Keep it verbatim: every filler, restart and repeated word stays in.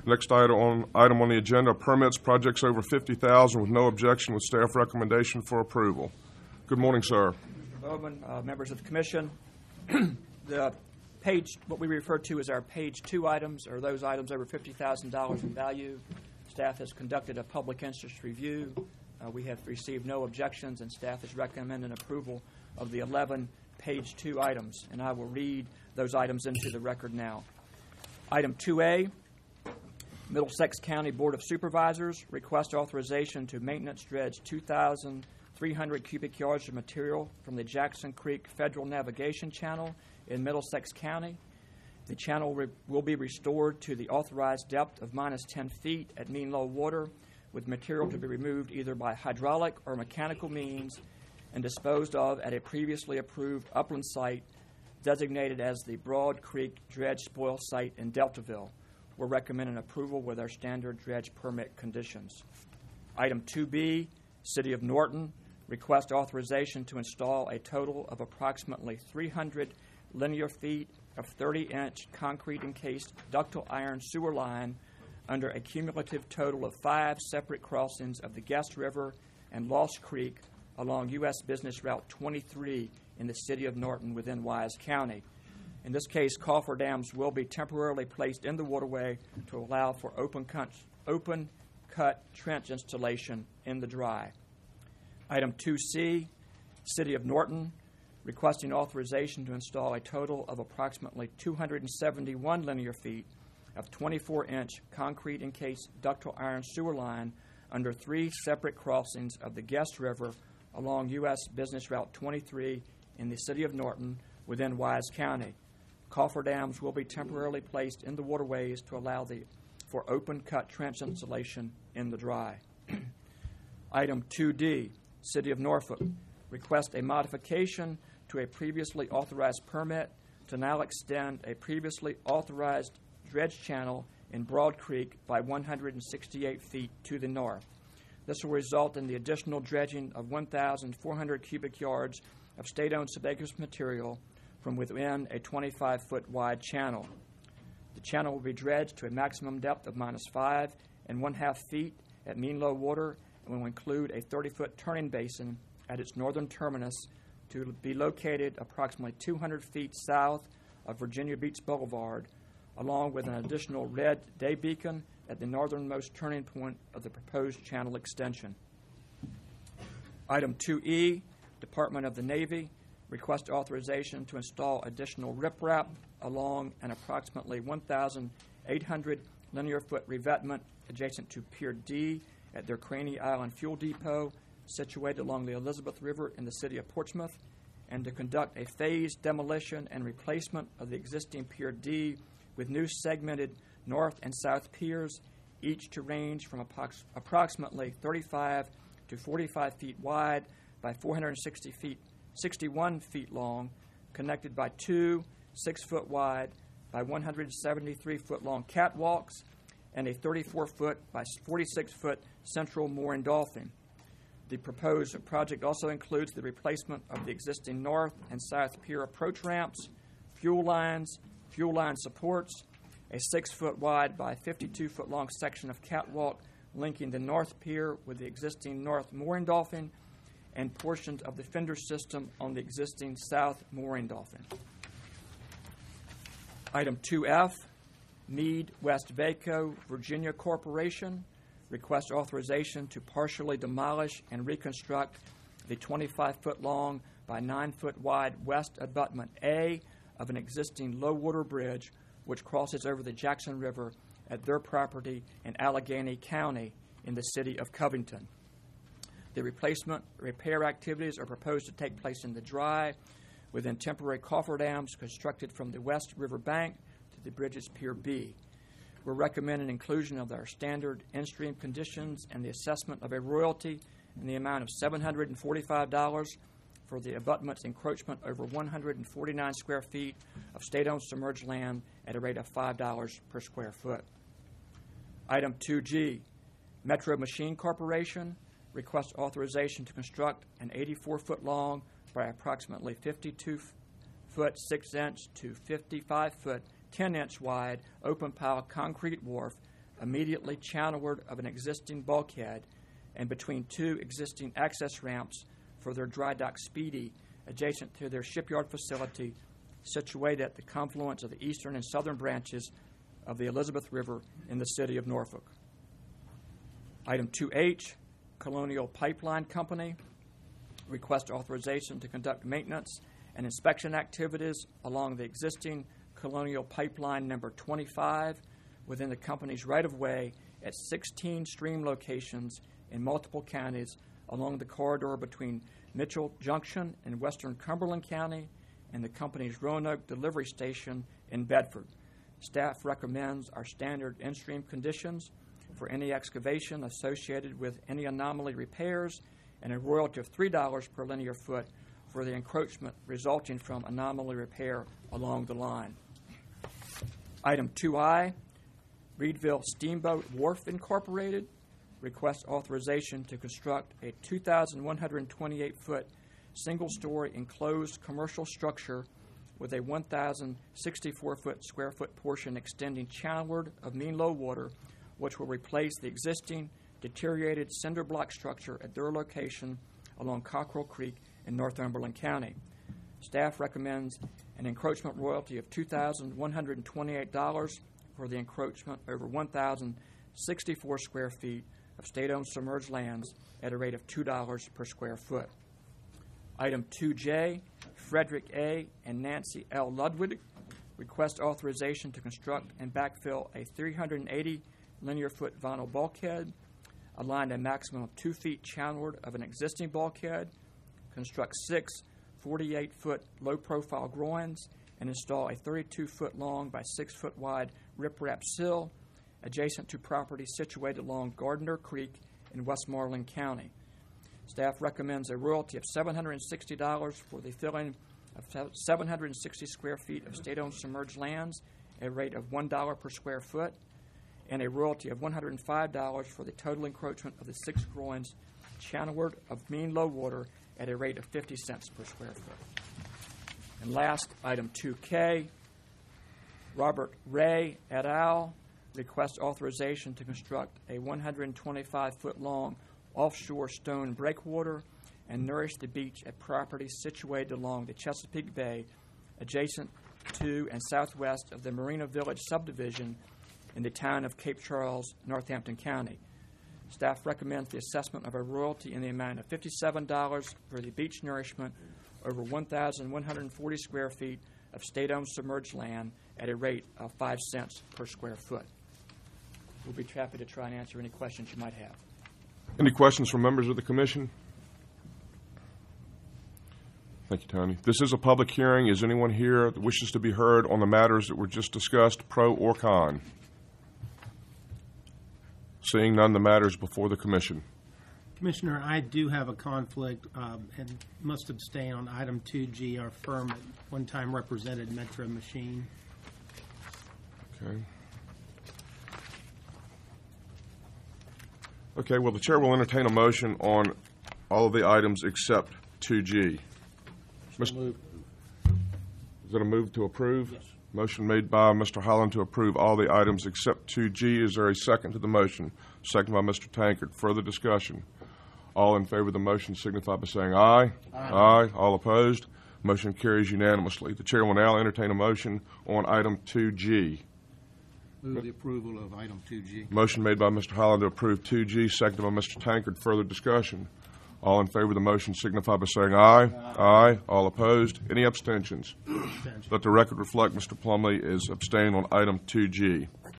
Next item on, item on the agenda, permits, projects over fifty thousand dollars with no objection with staff recommendation for approval. Good morning, sir. Mister Bowman, uh, members of the commission. The page, what we refer to as our page two items, are those items over fifty thousand dollars in value. Staff has conducted a public interest review. Uh, we have received no objections, and staff is recommending approval of the eleven page two items. And I will read those items into the record now. Item two A, Middlesex County Board of Supervisors request authorization to maintenance dredge two thousand three hundred cubic yards of material from the Jackson Creek Federal Navigation Channel in Middlesex County. The channel re- will be restored to the authorized depth of minus ten feet at mean low water, with material to be removed either by hydraulic or mechanical means and disposed of at a previously approved upland site designated as the Broad Creek Dredge Spoil Site in Deltaville. We're recommending approval with our standard dredge permit conditions. Item two B, City of Norton, request authorization to install a total of approximately three hundred linear feet of thirty inch concrete encased ductile iron sewer line under a cumulative total of five separate crossings of the Guest River and Lost Creek along U S Business Route twenty-three in the City of Norton within Wise County. In this case, cofferdams will be temporarily placed in the waterway to allow for open cut, open cut trench installation in the dry. Item two C, City of Norton, requesting authorization to install a total of approximately two hundred seventy-one linear feet of twenty-four inch concrete encased ductile iron sewer line under three separate crossings of the Guest River along U S Business Route twenty-three in the City of Norton within Wise County. Cofferdams will be temporarily placed in the waterways to allow the, for open cut trench installation in the dry. Item two D, City of Norfolk, request a modification to a previously authorized permit to now extend a previously authorized dredge channel in Broad Creek by one hundred sixty-eight feet to the north. This will result in the additional dredging of one thousand four hundred cubic yards of state-owned subaqueous material from within a twenty-five foot wide channel. The channel will be dredged to a maximum depth of minus five and one half feet at mean low water and will include a thirty foot turning basin at its northern terminus to be located approximately two hundred feet south of Virginia Beach Boulevard, along with an additional red day beacon at the northernmost turning point of the proposed channel extension. Item two E, Department of the Navy, request authorization to install additional riprap along an approximately one thousand eight hundred linear foot revetment adjacent to Pier D at their Craney Island Fuel Depot, situated along the Elizabeth River in the City of Portsmouth, and to conduct a phased demolition and replacement of the existing Pier D with new segmented north and south piers, each to range from approx- approximately thirty-five to forty-five feet wide by four hundred sixty feet, sixty-one feet long, connected by two six foot wide by one hundred seventy-three foot long catwalks and a thirty-four foot by forty-six foot central mooring dolphin. The proposed project also includes the replacement of the existing north and south pier approach ramps, fuel lines, fuel line supports, a six foot wide by fifty-two foot long section of catwalk linking the north pier with the existing north mooring dolphin, and portions of the fender system on the existing south mooring dolphin. Item two F, Meade West Vaco Virginia Corporation, request authorization to partially demolish and reconstruct the twenty-five foot long by nine foot wide west abutment A of an existing low water bridge which crosses over the Jackson River at their property in Allegheny County in the City of Covington. The replacement repair activities are proposed to take place in the dry within temporary cofferdams constructed from the West River bank to the bridge's Pier B. We're recommending inclusion of our standard in-stream conditions and the assessment of a royalty in the amount of seven hundred forty-five dollars for the abutment's encroachment over one hundred forty-nine square feet of state-owned submerged land at a rate of five dollars per square foot. Item two G, Metro Machine Corporation requests authorization to construct an eighty-four foot long by approximately fifty-two foot six inch to fifty-five foot ten inch wide open pile concrete wharf immediately channelward of an existing bulkhead and between two existing access ramps for their dry dock Speedy, adjacent to their shipyard facility situated at the confluence of the eastern and southern branches of the Elizabeth River in the city of Norfolk. Item two H, Colonial Pipeline Company, request authorization to conduct maintenance and inspection activities along the existing Colonial Pipeline number twenty-five within the company's right-of-way at sixteen stream locations in multiple counties along the corridor between Mitchell Junction in western Cumberland County and the company's Roanoke Delivery Station in Bedford. Staff recommends our standard in-stream conditions for any excavation associated with any anomaly repairs and a royalty of three dollars per linear foot for the encroachment resulting from anomaly repair along the line. Item two I, Reedville Steamboat Wharf Incorporated, requests authorization to construct a two thousand one hundred twenty-eight foot single-story enclosed commercial structure with a one thousand sixty-four foot square foot portion extending channelward of mean low water, which will replace the existing deteriorated cinder block structure at their location along Cockrell Creek in Northumberland County. Staff recommends an encroachment royalty of two thousand one hundred twenty-eight dollars for the encroachment over one thousand sixty-four square feet of state-owned submerged lands at a rate of two dollars per square foot. Item two J, Frederick A. and Nancy L. Ludwig request authorization to construct and backfill a three hundred eighty linear foot vinyl bulkhead, aligned a maximum of two feet channelward of an existing bulkhead, construct six forty-eight foot low-profile groins, and install a thirty-two foot long by six foot wide riprap sill adjacent to property situated along Gardner Creek in Westmoreland County. Staff recommends a royalty of seven hundred sixty dollars for the filling of seven hundred sixty square feet of state-owned submerged lands at a rate of one dollar per square foot, and a royalty of one hundred five dollars for the total encroachment of the six groins channelward of mean low water at a rate of fifty cents per square foot. And last, item two K, Robert Ray et al. Request authorization to construct a one hundred twenty-five foot long offshore stone breakwater and nourish the beach at properties situated along the Chesapeake Bay, adjacent to and southwest of the Marina Village subdivision in the town of Cape Charles, Northampton County. Staff recommends the assessment of a royalty in the amount of fifty-seven dollars for the beach nourishment over one thousand one hundred forty square feet of state-owned submerged land at a rate of five cents per square foot. We'll be happy to try and answer any questions you might have. Any questions from members of the commission? Thank you, Tony. This is a public hearing. Is anyone here that wishes to be heard on the matters that were just discussed, pro or con? Seeing none, the matter is before the commission. Commissioner, I do have a conflict um, and must abstain on item two G. Our firm at one time represented Metro Machine. Okay. Okay, well, the chair will entertain a motion on all of the items except two G. So moved. Is that a move to approve? Yes. Motion made by Mister Holland to approve all the items except two G. Is there a second to the motion? Second by Mister Tankard. Further discussion? All in favor of the motion signify by saying aye. Aye. Aye. All opposed? Motion carries unanimously. The chair will now entertain a motion on item two G. Move the approval of item two G. Motion made by Mister Holland to approve two G, seconded by Mister Tankard. Further discussion? All in favor of the motion signify by saying aye. Aye. Aye. All opposed? Any abstentions? Abstention. Let the record reflect Mister Plumley is abstaining on item two G.